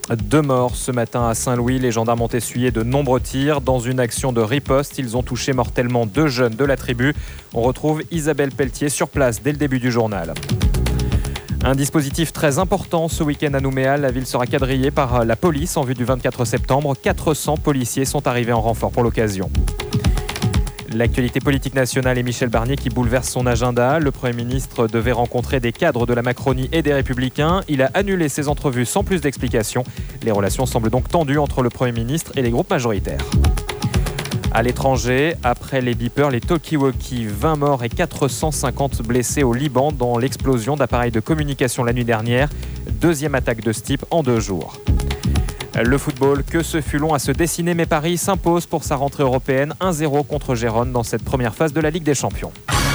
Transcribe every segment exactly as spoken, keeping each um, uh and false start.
Deux morts ce matin à Saint-Louis. Les gendarmes ont essuyé de nombreux tirs. Dans une action de riposte, ils ont touché mortellement deux jeunes de la tribu. On retrouve Isabelle Pelletier sur place dès le début du journal. Un dispositif très important ce week-end à Nouméa. La ville sera quadrillée par la police en vue du vingt-quatre septembre. quatre cents policiers sont arrivés en renfort pour l'occasion. L'actualité politique nationale et Michel Barnier qui bouleverse son agenda. Le Premier ministre devait rencontrer des cadres de la Macronie et des Républicains. Il a annulé ses entrevues sans plus d'explications. Les relations semblent donc tendues entre le Premier ministre et les groupes majoritaires. À l'étranger, après les beepers, les talkie-walkie, vingt morts et quatre cent cinquante blessés au Liban dans l'explosion d'appareils de communication la nuit dernière. Deuxième attaque de ce type en deux jours. Le football, que ce fut long à se dessiner, mais Paris s'impose pour sa rentrée européenne un zéro contre Gérone dans cette première phase de la Ligue des Champions.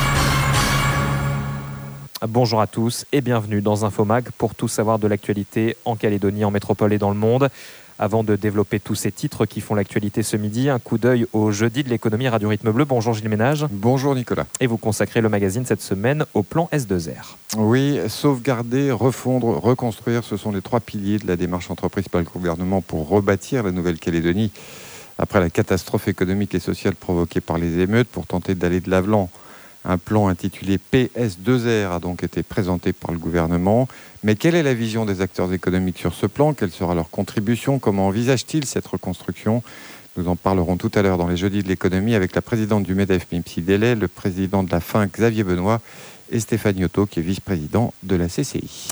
Bonjour à tous et bienvenue dans Infomag pour tout savoir de l'actualité en Calédonie, en métropole et dans le monde. Avant de développer tous ces titres qui font l'actualité ce midi, un coup d'œil au jeudi de l'économie Radio Rythme Bleu. Bonjour Gilles Ménage. Bonjour Nicolas. Et vous consacrez le magazine cette semaine au plan S deux R. Oui, sauvegarder, refondre, reconstruire, ce sont les trois piliers de la démarche entreprise par le gouvernement pour rebâtir la Nouvelle-Calédonie après la catastrophe économique et sociale provoquée par les émeutes, pour tenter d'aller de l'avant. Un plan intitulé P S deux R a donc été présenté par le gouvernement. Mais quelle est la vision des acteurs économiques sur ce plan ? Quelle sera leur contribution ? Comment envisagent-ils cette reconstruction ? Nous en parlerons tout à l'heure dans les Jeudis de l'économie avec la présidente du MEDEF, Mimsi Delay, le président de la F A N, Xavier Benoît, et Stéphane Yoto, qui est vice-président de la C C I.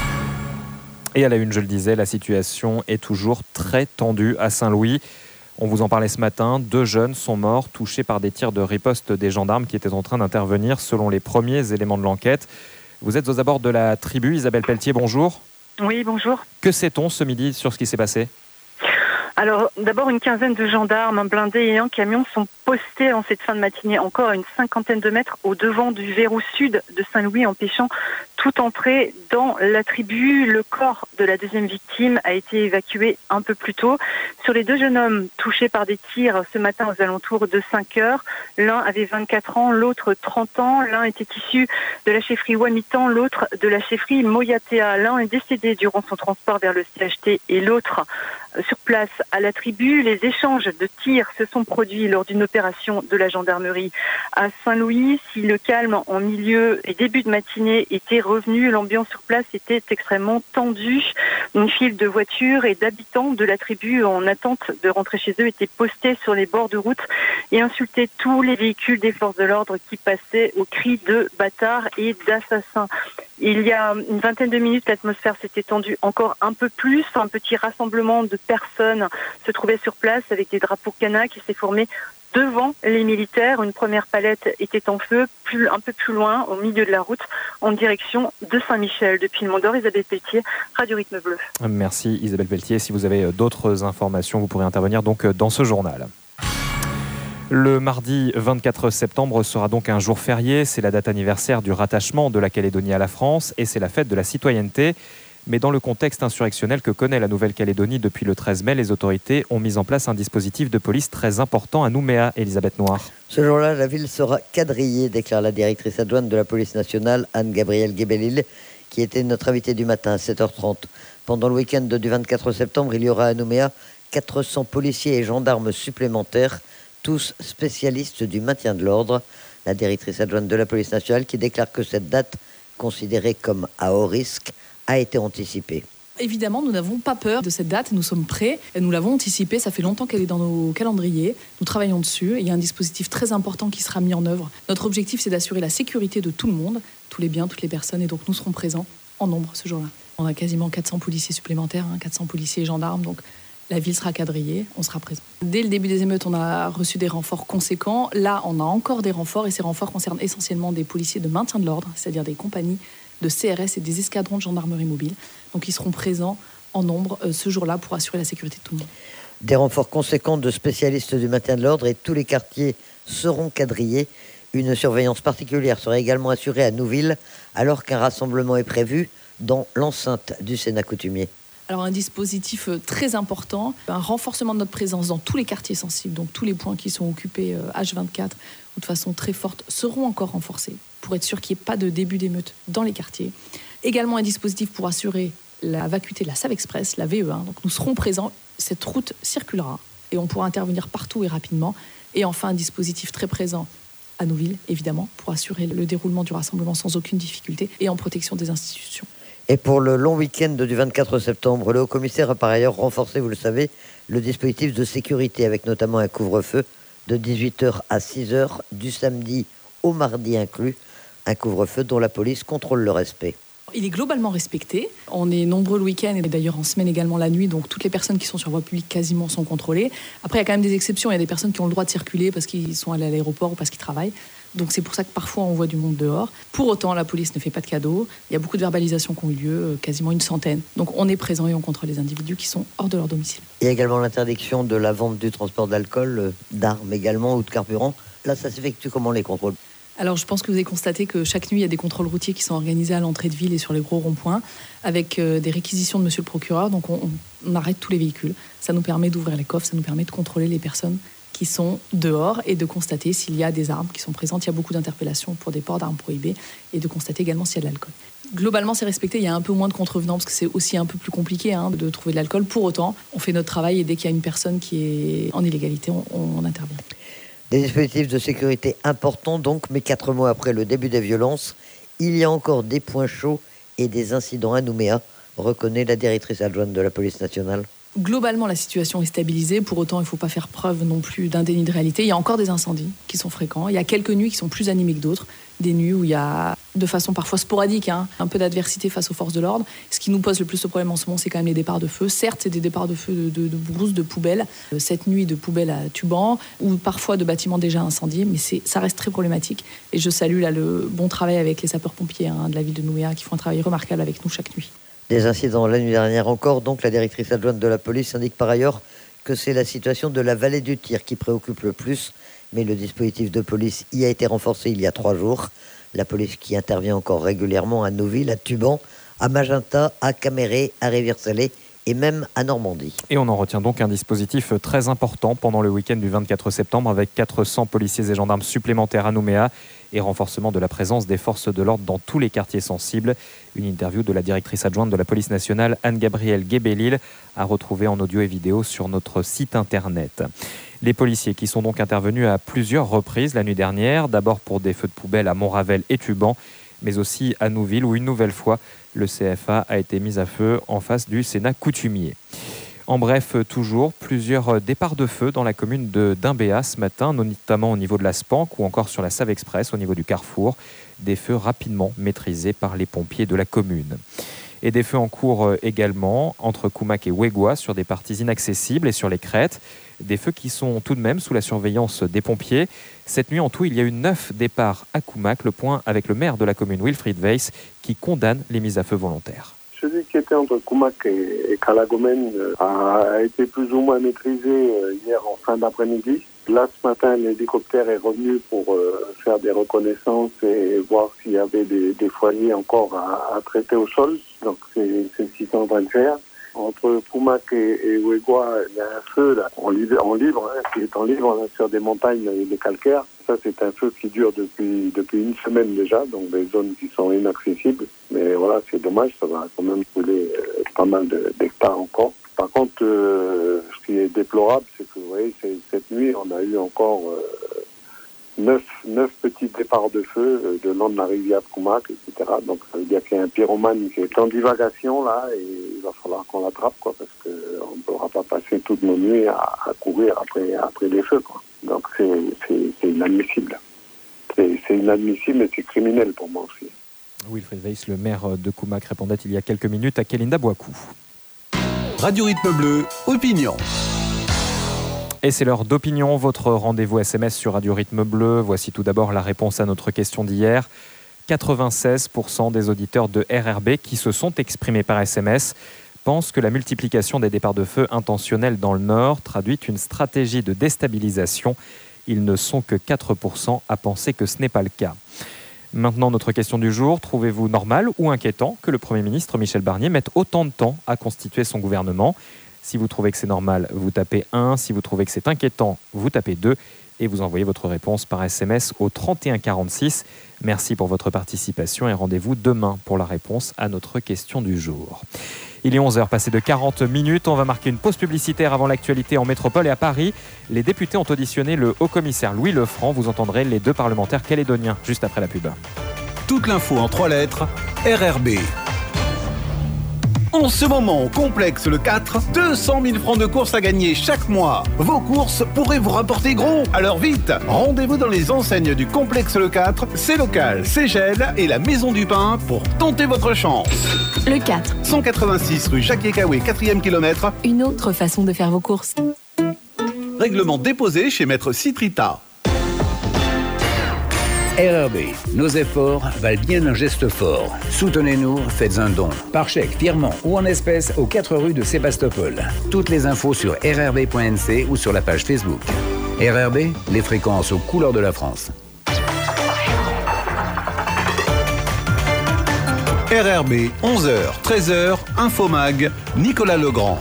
Et à la une, je le disais, la situation est toujours très tendue à Saint-Louis. On vous en parlait ce matin, deux jeunes sont morts touchés par des tirs de riposte des gendarmes qui étaient en train d'intervenir selon les premiers éléments de l'enquête. Vous êtes aux abords de la tribu, Isabelle Pelletier, bonjour. Oui, bonjour. Que sait-on ce midi sur ce qui s'est passé ? Alors, d'abord, une quinzaine de gendarmes, un blindé et un camion sont postés en cette fin de matinée encore à une cinquantaine de mètres au devant du verrou sud de Saint-Louis, empêchant toute entrée dans la tribu. Le corps de la deuxième victime a été évacué un peu plus tôt. Sur les deux jeunes hommes touchés par des tirs ce matin aux alentours de cinq heures, l'un avait vingt-quatre ans, l'autre trente ans. L'un était issu de la chefferie Wamitan, l'autre de la chefferie Moyatea. L'un est décédé durant son transport vers le C H T et l'autre sur place à la tribu. Les échanges de tirs se sont produits lors d'une opération de la gendarmerie à Saint-Louis. Si le calme en milieu et début de matinée était revenu, l'ambiance sur place était extrêmement tendue. Une file de voitures et d'habitants de la tribu en attente de rentrer chez eux étaient postés sur les bords de route et insultaient tous les véhicules des forces de l'ordre qui passaient au cri de bâtards et d'assassins. Il y a une vingtaine de minutes, l'atmosphère s'était tendue encore un peu plus. Un petit rassemblement de personnes se trouvait sur place avec des drapeaux Cana qui s'est formé devant les militaires. Une première palette était en feu, plus, un peu plus loin, au milieu de la route, en direction de Saint-Michel. Depuis le Mont-d'Or, Isabelle Pelletier, Radio Rythme Bleu. Merci Isabelle Pelletier. Si vous avez d'autres informations, vous pourrez intervenir donc dans ce journal. Le mardi vingt-quatre septembre sera donc un jour férié. C'est la date anniversaire du rattachement de la Calédonie à la France et c'est la fête de la citoyenneté. Mais dans le contexte insurrectionnel que connaît la Nouvelle-Calédonie depuis le treize mai, les autorités ont mis en place un dispositif de police très important à Nouméa. Elisabeth Noir. Ce jour-là, la ville sera quadrillée, déclare la directrice adjointe de la police nationale, Anne-Gabrielle Guébelil, qui était notre invitée du matin à sept heures trente. Pendant le week-end du vingt-quatre septembre, il y aura à Nouméa quatre cents policiers et gendarmes supplémentaires, tous spécialistes du maintien de l'ordre. La directrice adjointe de la police nationale qui déclare que cette date, considérée comme à haut risque, a été anticipée. Évidemment, nous n'avons pas peur de cette date, nous sommes prêts, et nous l'avons anticipée, ça fait longtemps qu'elle est dans nos calendriers, nous travaillons dessus, et il y a un dispositif très important qui sera mis en œuvre. Notre objectif, c'est d'assurer la sécurité de tout le monde, tous les biens, toutes les personnes, et donc nous serons présents en nombre ce jour-là. On a quasiment quatre cents policiers supplémentaires, hein, quatre cents policiers et gendarmes, donc la ville sera quadrillée, on sera présent. Dès le début des émeutes, on a reçu des renforts conséquents. Là, on a encore des renforts, et ces renforts concernent essentiellement des policiers de maintien de l'ordre, c'est-à-dire des compagnies de C R S et des escadrons de gendarmerie mobile. Donc ils seront présents en nombre euh, ce jour-là pour assurer la sécurité de tout le monde. Des renforts conséquents de spécialistes du maintien de l'ordre et tous les quartiers seront quadrillés. Une surveillance particulière sera également assurée à Nouville alors qu'un rassemblement est prévu dans l'enceinte du Sénat coutumier. Alors un dispositif très important, un renforcement de notre présence dans tous les quartiers sensibles, donc tous les points qui sont occupés H vingt-quatre ou de façon très forte seront encore renforcés pour être sûr qu'il n'y ait pas de début d'émeute dans les quartiers. Également un dispositif pour assurer la vacuité de la Save Express, la V E un. Donc nous serons présents, cette route circulera et on pourra intervenir partout et rapidement. Et enfin, un dispositif très présent à Nouville, évidemment, pour assurer le déroulement du rassemblement sans aucune difficulté et en protection des institutions. Et pour le long week-end du vingt-quatre septembre, le haut-commissaire a par ailleurs renforcé, vous le savez, le dispositif de sécurité avec notamment un couvre-feu de dix-huit heures à six heures du samedi au mardi inclus, un couvre-feu dont la police contrôle le respect. Il est globalement respecté. On est nombreux le week-end et d'ailleurs en semaine également la nuit, donc toutes les personnes qui sont sur voie publique quasiment sont contrôlées. Après, il y a quand même des exceptions. Il y a des personnes qui ont le droit de circuler parce qu'ils sont allés à l'aéroport ou parce qu'ils travaillent. Donc c'est pour ça que parfois on voit du monde dehors. Pour autant, la police ne fait pas de cadeaux. Il y a beaucoup de verbalisations qui ont eu lieu, quasiment une centaine. Donc on est présent et on contrôle les individus qui sont hors de leur domicile. Il y a également l'interdiction de la vente du transport d'alcool, d'armes également ou de carburant. Là, ça s'effectue comment les contrôles ? Alors je pense que vous avez constaté que chaque nuit, il y a des contrôles routiers qui sont organisés à l'entrée de ville et sur les gros ronds-points, avec euh, des réquisitions de monsieur le procureur. Donc on, on arrête tous les véhicules. Ça nous permet d'ouvrir les coffres, ça nous permet de contrôler les personnes qui sont dehors et de constater s'il y a des armes qui sont présentes. Il y a beaucoup d'interpellations pour des ports d'armes prohibées et de constater également s'il y a de l'alcool. Globalement, c'est respecté. Il y a un peu moins de contrevenants parce que c'est aussi un peu plus compliqué hein, de trouver de l'alcool. Pour autant, on fait notre travail et dès qu'il y a une personne qui est en illégalité, on, on intervient. Des dispositifs de sécurité importants donc, mais quatre mois après le début des violences, il y a encore des points chauds et des incidents à Nouméa, reconnaît la directrice adjointe de la police nationale. Globalement, la situation est stabilisée. Pour autant, il ne faut pas faire preuve non plus d'un déni de réalité. Il y a encore des incendies qui sont fréquents. Il y a quelques nuits qui sont plus animées que d'autres. Des nuits où il y a, de façon parfois sporadique, hein, un peu d'adversité face aux forces de l'ordre. Ce qui nous pose le plus de problèmes en ce moment, c'est quand même les départs de feu. Certes, c'est des départs de feu de, de, de brousse, de poubelles. Cette nuit, de poubelles à Tuban, ou parfois de bâtiments déjà incendiés. Mais c'est, ça reste très problématique. Et je salue là, le bon travail avec les sapeurs-pompiers hein, de la ville de Nouméa qui font un travail remarquable avec nous chaque nuit. Des incidents la nuit dernière encore, donc la directrice adjointe de la police indique par ailleurs que c'est la situation de la vallée du Tir qui préoccupe le plus, mais le dispositif de police y a été renforcé il y a trois jours. La police qui intervient encore régulièrement à Nouville, à Tuban, à Magenta, à Caméré, à Rivière-Salée et même à Normandie. Et on en retient donc un dispositif très important pendant le week-end du vingt-quatre septembre avec quatre cents policiers et gendarmes supplémentaires à Nouméa et renforcement de la présence des forces de l'ordre dans tous les quartiers sensibles. Une interview de la directrice adjointe de la police nationale, Anne-Gabrielle Guébélil, à retrouver en audio et vidéo sur notre site internet. Les policiers qui sont donc intervenus à plusieurs reprises la nuit dernière, d'abord pour des feux de poubelle à Montravel et Tuban, mais aussi à Nouville où une nouvelle fois le C F A a été mis à feu en face du Sénat coutumier. En bref, toujours plusieurs départs de feu dans la commune de Dimbéa ce matin, notamment au niveau de la Spanque ou encore sur la Save Express au niveau du Carrefour. Des feux rapidement maîtrisés par les pompiers de la commune. Et des feux en cours également entre Koumac et Ouégoua sur des parties inaccessibles et sur les crêtes. Des feux qui sont tout de même sous la surveillance des pompiers. Cette nuit, en tout, il y a eu neuf départs à Koumac. Le point avec le maire de la commune, Wilfried Weiss, qui condamne les mises à feu volontaires. Celui qui était entre Koumac et, et Calagomène a été plus ou moins maîtrisé hier en fin d'après-midi. Là, ce matin, l'hélicoptère est revenu pour euh, faire des reconnaissances et voir s'il y avait des, des foyers encore à, à traiter au sol. Donc, c'est, c'est ce qu'ils sont en train de faire. Entre Koumac et, et Ouégoua, il y a un feu là, en, li- en libre, hein, qui est en libre là, sur des montagnes et des calcaires. Ça, c'est un feu qui dure depuis, depuis une semaine déjà, donc des zones qui sont inaccessibles. Mais voilà, c'est dommage, ça va quand même brûler euh, pas mal de, d'hectares encore. Par contre, euh, ce qui est déplorable, c'est que vous voyez, c'est, cette nuit, on a eu encore euh, neuf, neuf petits départs de feu euh, de long de la rivière de Koumac, et cetera. Donc ça veut dire qu'il y a un pyromane qui est en divagation là, et il va falloir qu'on l'attrape, quoi, parce qu'on ne pourra pas passer toutes nos nuits à, à courir après, après les feux, quoi. Donc c'est, c'est, c'est inadmissible. C'est, c'est inadmissible et c'est criminel pour moi aussi. Wilfried Weiss, le maire de Koumac, répondait il y a quelques minutes à Kélinda Boakou. Radio Rythme Bleu, opinion. Et c'est l'heure d'opinion, votre rendez-vous S M S sur Radio Rythme Bleu. Voici tout d'abord la réponse à notre question d'hier. quatre-vingt-seize pour cent des auditeurs de R R B qui se sont exprimés par S M S pensent que la multiplication des départs de feu intentionnels dans le Nord traduit une stratégie de déstabilisation. Ils ne sont que quatre pour cent à penser que ce n'est pas le cas. Maintenant, notre question du jour. Trouvez-vous normal ou inquiétant que le Premier ministre Michel Barnier mette autant de temps à constituer son gouvernement ? Si vous trouvez que c'est normal, vous tapez un. Si vous trouvez que c'est inquiétant, vous tapez deux. et vous envoyez votre réponse par S M S au trente et un quarante-six. Merci pour votre participation et rendez-vous demain pour la réponse à notre question du jour. Il est onze heures passées de quarante minutes. On va marquer une pause publicitaire avant l'actualité en métropole et à Paris. Les députés ont auditionné le haut-commissaire Louis Lefranc. Vous entendrez les deux parlementaires calédoniens juste après la pub. Toute l'info en trois lettres, R R B. En ce moment, au Complexe le quatre, deux cent mille francs de courses à gagner chaque mois. Vos courses pourraient vous rapporter gros. Alors vite, rendez-vous dans les enseignes du Complexe le quatre, c'est local, c'est gel et la Maison du Pain pour tenter votre chance. Le quatre. cent quatre-vingt-six rue Jacques-Ekaoué, quatrième kilomètre. Une autre façon de faire vos courses. Règlement déposé chez Maître Citrita. R R B, nos efforts valent bien un geste fort. Soutenez-nous, faites un don. Par chèque, virement ou en espèces aux quatre rues de Sébastopol. Toutes les infos sur r r b point n c ou sur la page Facebook. R R B, les fréquences aux couleurs de la France. R R B, onze heures, treize heures, Infomag, Nicolas Legrand.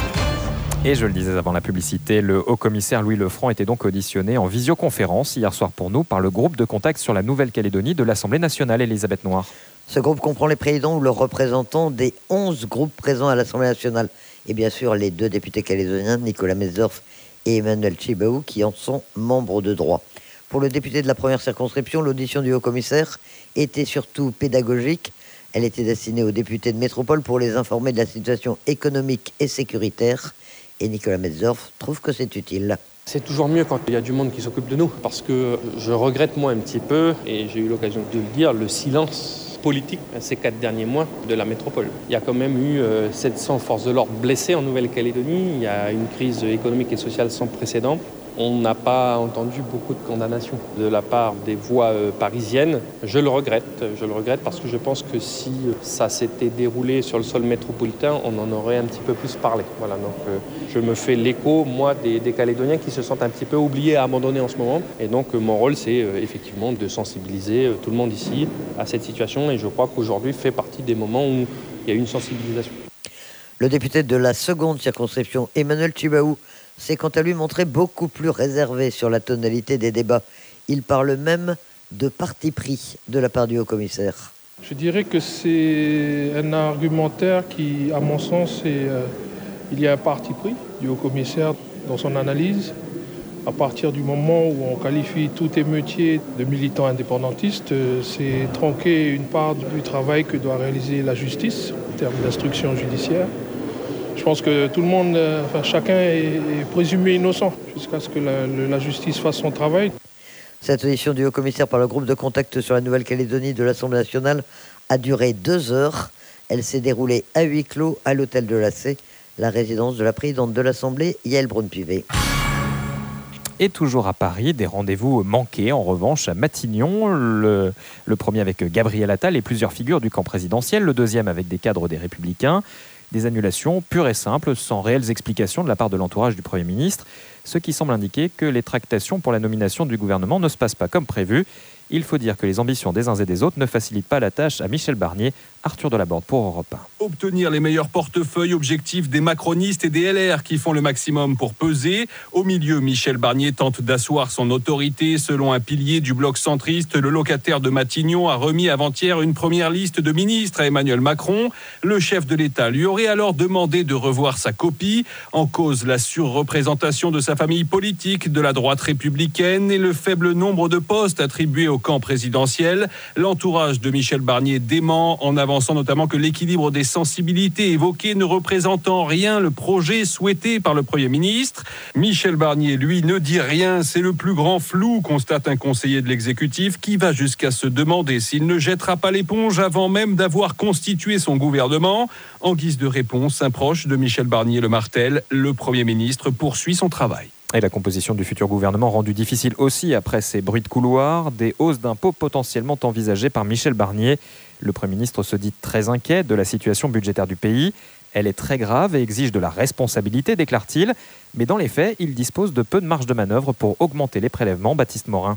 Et je le disais avant la publicité, le haut-commissaire Louis Lefranc était donc auditionné en visioconférence hier soir pour nous par le groupe de contact sur la Nouvelle-Calédonie de l'Assemblée nationale. Elisabeth Noir. Ce groupe comprend les présidents ou leurs représentants des onze groupes présents à l'Assemblée nationale. Et bien sûr les deux députés calédoniens, Nicolas Mesdorf et Emmanuel Tchibaou, qui en sont membres de droit. Pour le député de la première circonscription, l'audition du haut-commissaire était surtout pédagogique. Elle était destinée aux députés de métropole pour les informer de la situation économique et sécuritaire. Et Nicolas Metzdorf trouve que c'est utile. C'est toujours mieux quand il y a du monde qui s'occupe de nous, parce que je regrette moi un petit peu, et j'ai eu l'occasion de le dire, le silence politique ces quatre derniers mois de la métropole. Il y a quand même eu sept cents forces de l'ordre blessées en Nouvelle-Calédonie, il y a une crise économique et sociale sans précédent. On n'a pas entendu beaucoup de condamnations de la part des voix parisiennes. Je le regrette, je le regrette parce que je pense que si ça s'était déroulé sur le sol métropolitain, on en aurait un petit peu plus parlé. Voilà, donc euh, je me fais l'écho, moi, des, des Calédoniens qui se sentent un petit peu oubliés, abandonnés en ce moment. Et donc euh, mon rôle, c'est euh, effectivement de sensibiliser euh, tout le monde ici à cette situation. Et je crois qu'aujourd'hui fait partie des moments où il y a une sensibilisation. Le député de la seconde circonscription, Emmanuel Tchibaou, s'est quant à lui montré beaucoup plus réservé sur la tonalité des débats. Il parle même de parti pris de la part du haut-commissaire. Je dirais que c'est un argumentaire qui, à mon sens, est, euh, il y a un parti pris du haut-commissaire dans son analyse. À partir du moment où on qualifie tout émeutier de militant indépendantiste, euh, c'est tronquer une part du travail que doit réaliser la justice en termes d'instruction judiciaire. Je pense que tout le monde, enfin chacun est, est présumé innocent jusqu'à ce que la, la justice fasse son travail. Cette audition du haut-commissaire par le groupe de contact sur la Nouvelle-Calédonie de l'Assemblée nationale a duré deux heures. Elle s'est déroulée à huis clos à l'hôtel de la C, la résidence de la présidente de l'Assemblée, Yael Braun-Pivet. Et toujours à Paris, des rendez-vous manqués en revanche à Matignon. Le, le premier avec Gabriel Attal et plusieurs figures du camp présidentiel. Le deuxième avec des cadres des Républicains. Des annulations pures et simples, sans réelles explications de la part de l'entourage du Premier ministre, ce qui semble indiquer que les tractations pour la nomination du gouvernement ne se passent pas comme prévu. Il faut dire que les ambitions des uns et des autres ne facilitent pas la tâche à Michel Barnier. Arthur Delaborde pour Europe un. Obtenir les meilleurs portefeuilles, objectifs des macronistes et des L R qui font le maximum pour peser. Au milieu, Michel Barnier tente d'asseoir son autorité. Selon un pilier du bloc centriste, le locataire de Matignon a remis avant-hier une première liste de ministres à Emmanuel Macron. Le chef de l'État lui aurait alors demandé de revoir sa copie. En cause, la surreprésentation de sa famille politique, de la droite républicaine et le faible nombre de postes attribués au camp présidentiel. L'entourage de Michel Barnier dément en avançant notamment que l'équilibre des sensibilités évoquées ne représente en rien le projet souhaité par le Premier ministre. Michel Barnier, lui, ne dit rien. C'est le plus grand flou, constate un conseiller de l'exécutif qui va jusqu'à se demander s'il ne jettera pas l'éponge avant même d'avoir constitué son gouvernement. En guise de réponse, un proche de Michel Barnier le martèle, le Premier ministre poursuit son travail. Et la composition du futur gouvernement rendue difficile aussi après ces bruits de couloir, des hausses d'impôts potentiellement envisagées par Michel Barnier. Le Premier ministre se dit très inquiet de la situation budgétaire du pays. Elle est très grave et exige de la responsabilité, déclare-t-il. Mais dans les faits, il dispose de peu de marge de manœuvre pour augmenter les prélèvements. Baptiste Morin.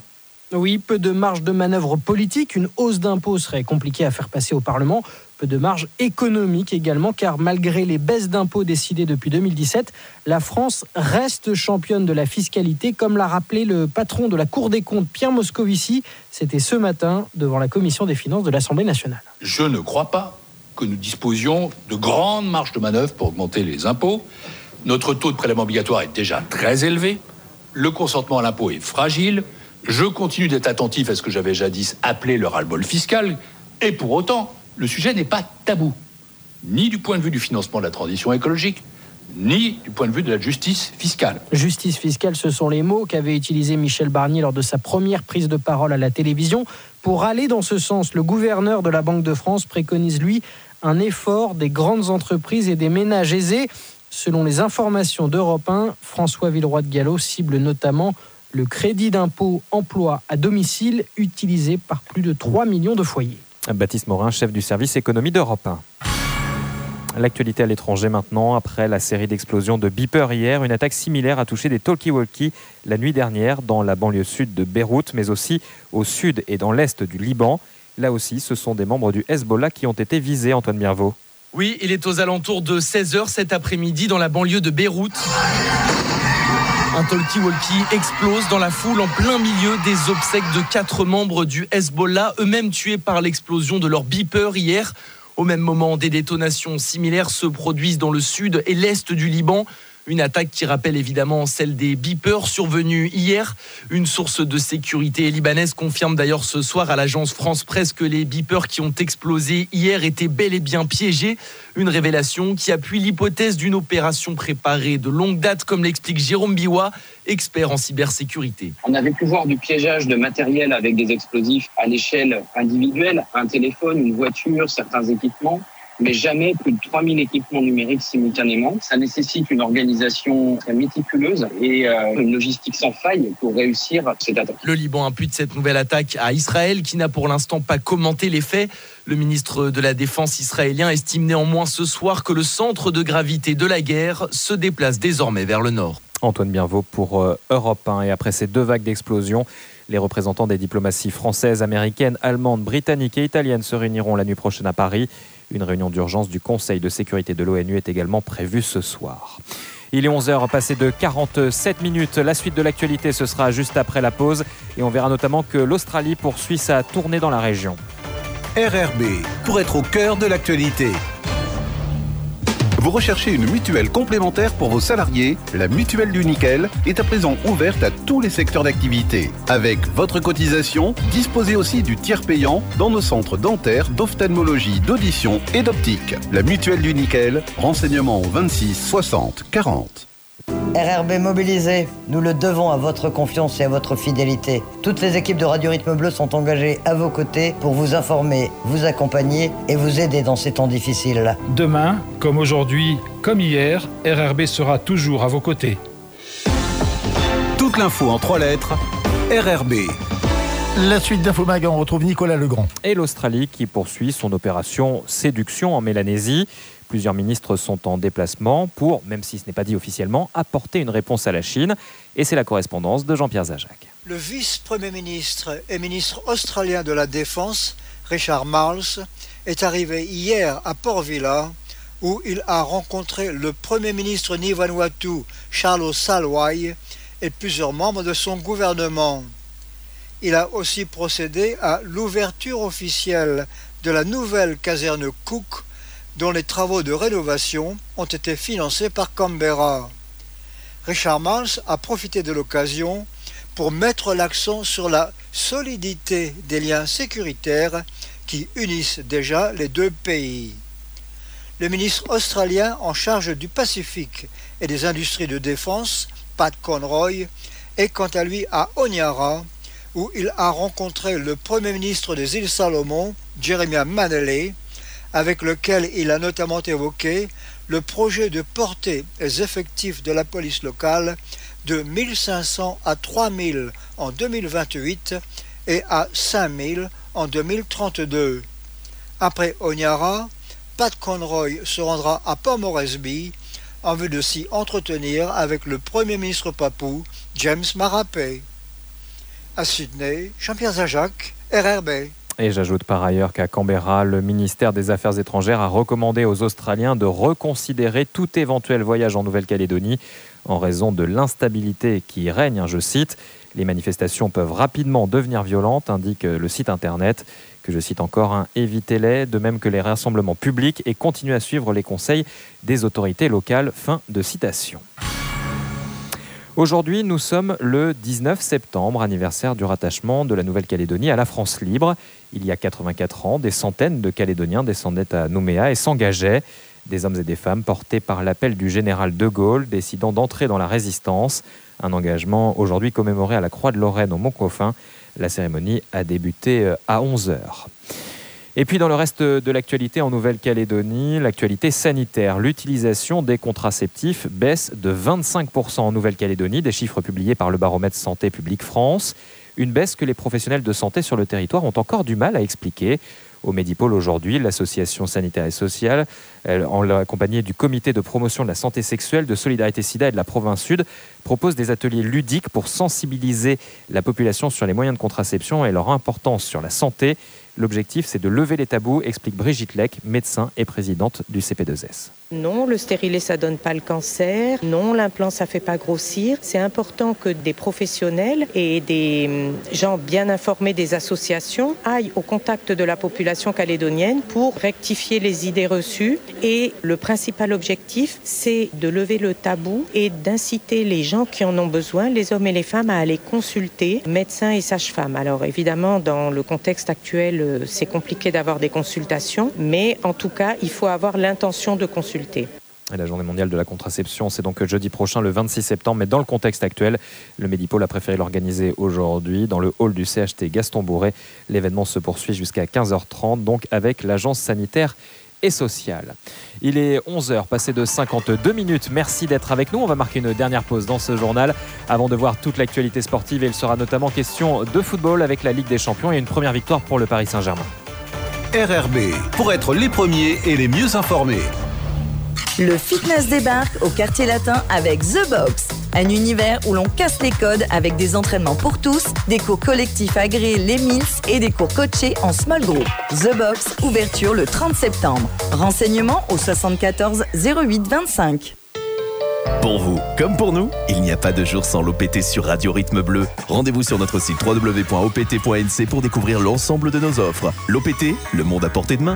Oui, peu de marge de manœuvre politique. Une hausse d'impôts serait compliquée à faire passer au Parlement. Peu de marge économique également, car malgré les baisses d'impôts décidées depuis deux mille dix-sept, la France reste championne de la fiscalité, comme l'a rappelé le patron de la Cour des comptes, Pierre Moscovici. C'était ce matin devant la Commission des finances de l'Assemblée nationale. Je ne crois pas que nous disposions de grandes marges de manœuvre pour augmenter les impôts. Notre taux de prélèvement obligatoire est déjà très élevé. Le consentement à l'impôt est fragile. Je continue d'être attentif à ce que j'avais jadis appelé le ras-le-bol fiscal. Et pour autant, le sujet n'est pas tabou, ni du point de vue du financement de la transition écologique, ni du point de vue de la justice fiscale. Justice fiscale, ce sont les mots qu'avait utilisé Michel Barnier lors de sa première prise de parole à la télévision. Pour aller dans ce sens, le gouverneur de la Banque de France préconise, lui, un effort des grandes entreprises et des ménages aisés. Selon les informations d'Europe un, François Villeroy de Galhau cible notamment le crédit d'impôt emploi à domicile utilisé par plus de trois millions de foyers. Baptiste Morin, chef du service économie d'Europe un. L'actualité à l'étranger maintenant, après la série d'explosions de beepers hier, une attaque similaire a touché des talkie-walkie la nuit dernière dans la banlieue sud de Beyrouth, mais aussi au sud et dans l'est du Liban. Là aussi, ce sont des membres du Hezbollah qui ont été visés, Antoine Bienvaux. Oui, il est aux alentours de seize heures cet après-midi dans la banlieue de Beyrouth. Un talkie-walkie explose dans la foule en plein milieu des obsèques de quatre membres du Hezbollah, eux-mêmes tués par l'explosion de leur beeper hier. Au même moment, des détonations similaires se produisent dans le sud et l'est du Liban. Une attaque qui rappelle évidemment celle des beepers survenue hier. Une source de sécurité libanaise confirme d'ailleurs ce soir à l'agence France Presse que les beepers qui ont explosé hier étaient bel et bien piégés. Une révélation qui appuie l'hypothèse d'une opération préparée de longue date, comme l'explique Jérôme Biwa, expert en cybersécurité. On avait pu voir du piégeage de matériel avec des explosifs à l'échelle individuelle, un téléphone, une voiture, certains équipements, mais jamais plus de trois mille équipements numériques simultanément. Ça nécessite une organisation très méticuleuse et euh, une logistique sans faille pour réussir cette attaque. Le Liban impute cette nouvelle attaque à Israël, qui n'a pour l'instant pas commenté les faits. Le ministre de la Défense israélien estime néanmoins ce soir que le centre de gravité de la guerre se déplace désormais vers le nord. Antoine Bienvaux pour Europe un. Et après ces deux vagues d'explosions, les représentants des diplomaties françaises, américaines, allemandes, britanniques et italiennes se réuniront la nuit prochaine à Paris. Une réunion d'urgence du Conseil de sécurité de l'ONU est également prévue ce soir. Il est onze heures passées de quarante-sept minutes. La suite de l'actualité, ce sera juste après la pause. Et on verra notamment que l'Australie poursuit sa tournée dans la région. R R B, pour être au cœur de l'actualité. Vous recherchez une mutuelle complémentaire pour vos salariés? La Mutuelle du Nickel est à présent ouverte à tous les secteurs d'activité. Avec votre cotisation, disposez aussi du tiers payant dans nos centres dentaires, d'ophtalmologie, d'audition et d'optique. La Mutuelle du Nickel, renseignements au vingt-six soixante quarante. R R B mobilisé, nous le devons à votre confiance et à votre fidélité. Toutes les équipes de Radio Rythme Bleu sont engagées à vos côtés pour vous informer, vous accompagner et vous aider dans ces temps difficiles. Demain, comme aujourd'hui, comme hier, R R B sera toujours à vos côtés. Toute l'info en trois lettres, R R B. La suite d'Infomag, on retrouve Nicolas Legrand. Et l'Australie qui poursuit son opération séduction en Mélanésie. Plusieurs ministres sont en déplacement pour, même si ce n'est pas dit officiellement, apporter une réponse à la Chine. Et c'est la correspondance de Jean-Pierre Zajac. Le vice-premier ministre et ministre australien de la Défense, Richard Marles, est arrivé hier à Port Vila, où il a rencontré le premier ministre ni Vanuatu, Charles Salwai, et plusieurs membres de son gouvernement. Il a aussi procédé à l'ouverture officielle de la nouvelle caserne Cook, dont les travaux de rénovation ont été financés par Canberra. Richard Marles a profité de l'occasion pour mettre l'accent sur la solidité des liens sécuritaires qui unissent déjà les deux pays. Le ministre australien en charge du Pacifique et des industries de défense, Pat Conroy, est quant à lui à Honiara, où il a rencontré le premier ministre des îles Salomon, Jeremiah Manley, avec lequel il a notamment évoqué le projet de porter les effectifs de la police locale de mille cinq cents à trois mille en deux mille vingt-huit et à cinq mille en deux mille trente-deux. Après Honiara, Pat Conroy se rendra à Port Moresby en vue de s'y entretenir avec le Premier ministre papou, James Marape. À Sydney, Jean-Pierre Zajac, R R B. Et j'ajoute par ailleurs qu'à Canberra, le ministère des Affaires étrangères a recommandé aux Australiens de reconsidérer tout éventuel voyage en Nouvelle-Calédonie en raison de l'instabilité qui règne, hein, je cite. Les manifestations peuvent rapidement devenir violentes, indique le site internet, que je cite encore, hein, évitez-les, de même que les rassemblements publics et continuez à suivre les conseils des autorités locales. Fin de citation. Aujourd'hui, nous sommes le dix-neuf septembre, anniversaire du rattachement de la Nouvelle-Calédonie à la France libre. Il y a quatre-vingt-quatre ans, des centaines de Calédoniens descendaient à Nouméa et s'engageaient. Des hommes et des femmes portés par l'appel du général de Gaulle, décidant d'entrer dans la résistance. Un engagement aujourd'hui commémoré à la Croix de Lorraine au Mont-Coffin. La cérémonie a débuté à onze heures. Et puis dans le reste de l'actualité en Nouvelle-Calédonie, l'actualité sanitaire. L'utilisation des contraceptifs baisse de vingt-cinq pour cent en Nouvelle-Calédonie, des chiffres publiés par le baromètre Santé publique France. Une baisse que les professionnels de santé sur le territoire ont encore du mal à expliquer. Au Médipôle aujourd'hui, l'association sanitaire et sociale, elle, en l'accompagné du comité de promotion de la santé sexuelle, de Solidarité Sida et de la province Sud, propose des ateliers ludiques pour sensibiliser la population sur les moyens de contraception et leur importance sur la santé. L'objectif, c'est de lever les tabous, explique Brigitte Lec, médecin et présidente du C P deux S. Non, le stérilet, ça donne pas le cancer. Non, l'implant, ça fait pas grossir. C'est important que des professionnels et des gens bien informés des associations aillent au contact de la population calédonienne pour rectifier les idées reçues. Et le principal objectif, c'est de lever le tabou et d'inciter les gens qui en ont besoin, les hommes et les femmes, à aller consulter médecins et sages-femmes. Alors évidemment, dans le contexte actuel, c'est compliqué d'avoir des consultations, mais en tout cas, il faut avoir l'intention de consulter. Et la journée mondiale de la contraception, c'est donc jeudi prochain, le vingt-six septembre. Mais dans le contexte actuel, le Médipôle a préféré l'organiser aujourd'hui dans le hall du C H T Gaston Bourret. L'événement se poursuit jusqu'à quinze heures trente, donc avec l'agence sanitaire et sociale. Il est onze heures, passé de cinquante-deux minutes. Merci d'être avec nous. On va marquer une dernière pause dans ce journal avant de voir toute l'actualité sportive. Et il sera notamment question de football avec la Ligue des Champions et une première victoire pour le Paris Saint-Germain. R R B, pour être les premiers et les mieux informés. Le fitness débarque au quartier latin avec The Box. Un univers où l'on casse les codes avec des entraînements pour tous, des cours collectifs agréés les Mills et des cours coachés en small group. The Box, ouverture le trente septembre. Renseignements au soixante-quatorze zéro huit vingt-cinq. Pour vous, comme pour nous, il n'y a pas de jour sans l'O P T sur Radio Rythme Bleu. Rendez-vous sur notre site w w w point o p t point n c pour découvrir l'ensemble de nos offres. L'O P T, le monde à portée de main.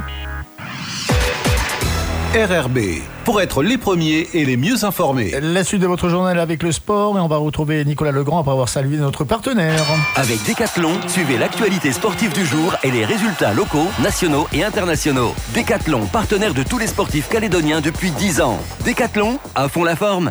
R R B, pour être les premiers et les mieux informés. La suite de votre journal avec le sport, et on va retrouver Nicolas Legrand après avoir salué notre partenaire. Avec Decathlon, suivez l'actualité sportive du jour et les résultats locaux, nationaux et internationaux. Decathlon, partenaire de tous les sportifs calédoniens depuis dix ans. Decathlon, à fond la forme.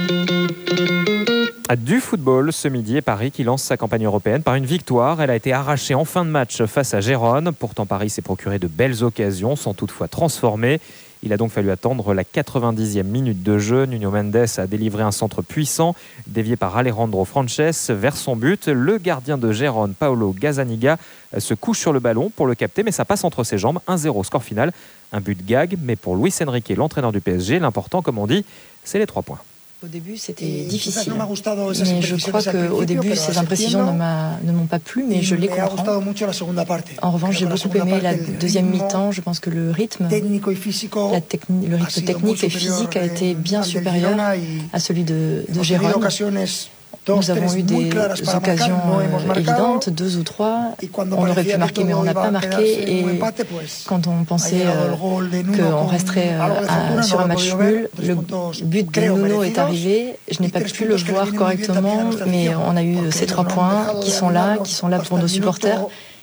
Du football ce midi, et Paris qui lance sa campagne européenne par une victoire. Elle a été arrachée en fin de match face à Gérone. Pourtant, Paris s'est procuré de belles occasions sans toutefois transformer. Il a donc fallu attendre la quatre-vingt-dixième minute de jeu. Nuno Mendes a délivré un centre puissant, dévié par Alejandro Frances vers son but. Le gardien de Gérone, Paolo Gazzaniga, se couche sur le ballon pour le capter, mais ça passe entre ses jambes. un zéro, score final. Un but gag, mais pour Luis Enrique, l'entraîneur du P S G, l'important, comme on dit, c'est les trois points. Au début, c'était difficile. Mais je crois qu'au début, ces imprécisions ne, m'a, ne m'ont pas plu, mais je les comprends. En revanche, j'ai beaucoup aimé la deuxième mi-temps. Je pense que le rythme, la techni- le rythme technique et physique a été bien supérieur à celui de, de Gérone. Nous avons eu des occasions euh, évidentes, deux ou trois. On aurait pu marquer, mais on n'a pas marqué. Et quand on pensait euh, qu'on resterait euh, à, sur un match nul, le but de Nuno est arrivé. Je n'ai pas pu le voir correctement, mais on a eu ces trois points qui sont là, qui sont là pour nos supporters.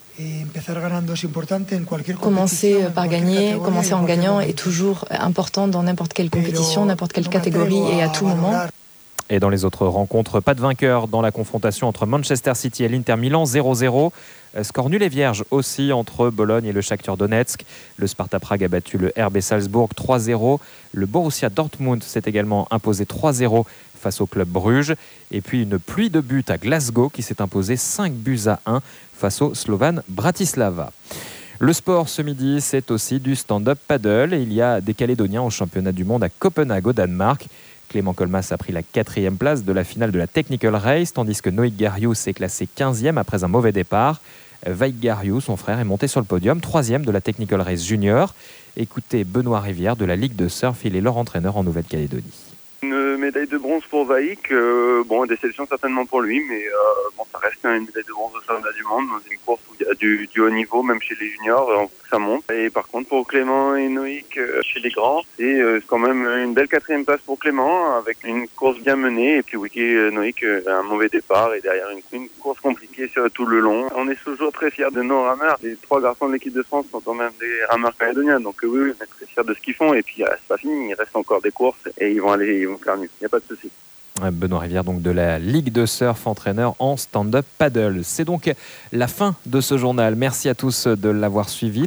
Commencer par gagner, commencer en gagnant est toujours important dans n'importe quelle compétition, n'importe quelle catégorie et à tout moment. Et dans les autres rencontres, pas de vainqueur dans la confrontation entre Manchester City et l'Inter Milan, zéro zéro. Score nul et vierge aussi entre Bologne et le Shakhtar Donetsk. Le Sparta Prague a battu le R B Salzbourg trois zéro. Le Borussia Dortmund s'est également imposé trois zéro face au club Bruges. Et puis une pluie de buts à Glasgow qui s'est imposé cinq buts à un face au Slovan Bratislava. Le sport ce midi, c'est aussi du stand-up paddle. Et il y a des Calédoniens au championnat du monde à Copenhague au Danemark. Clément Colmas a pris la quatrième place de la finale de la Technical Race, tandis que Noïc Gariou s'est classé quinzième après un mauvais départ. Vaïk Gariou, son frère, est monté sur le podium, troisième de la Technical Race Junior. Écoutez Benoît Rivière de la Ligue de Surf, il est leur entraîneur en Nouvelle-Calédonie. Une médaille de bronze pour Vaïk, euh, bon, déception certainement pour lui, mais euh, bon, ça reste une médaille de bronze au championnat du monde, dans une course où il y a du, du haut niveau, même chez les juniors, euh, ça monte. Et par contre, pour Clément et Noïc, euh, chez les grands, c'est euh, quand même une belle quatrième place pour Clément, avec une course bien menée, et puis oui, euh, Noïc euh, un mauvais départ, et derrière une, une course compliquée sur tout le long. On est toujours très fiers de nos rameurs. Les trois garçons de l'équipe de France sont quand même des rameurs calédoniens, donc euh, oui, oui, on est très fiers de ce qu'ils font, et puis euh, c'est pas fini, il reste encore des courses, et ils vont aller, ils vont faire mieux, il n'y a pas de souci. Benoît Rivière donc de la Ligue de Surf, entraîneur en stand-up paddle. C'est donc la fin de ce journal. Merci à tous de l'avoir suivi.